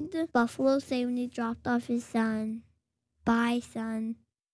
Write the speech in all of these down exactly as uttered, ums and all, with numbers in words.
did Buffalo say when he dropped off his son? Bye, son.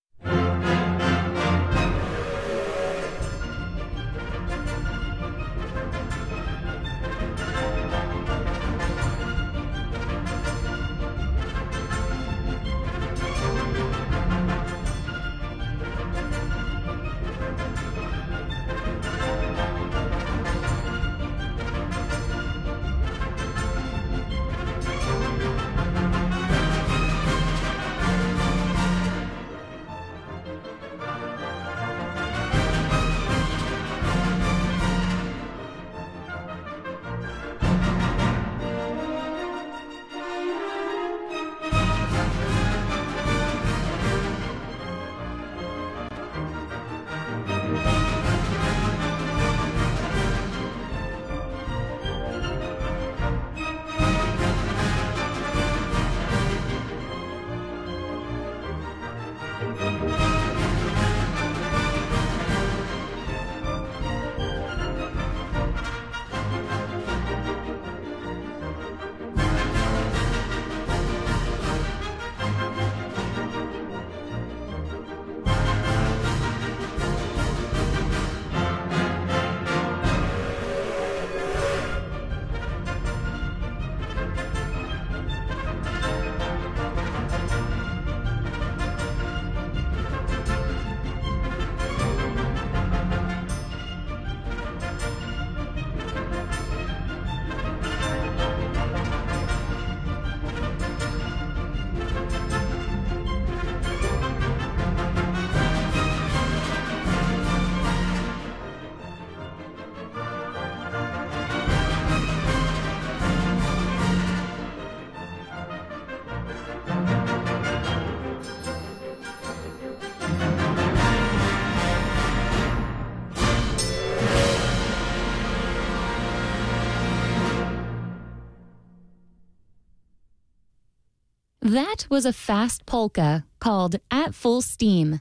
That was a fast polka called At Full Steam.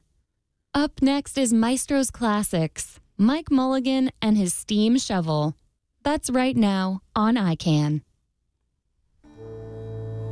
Up next is Maestro's Classics, Mike Mulligan and his steam shovel. That's right now on I CAN.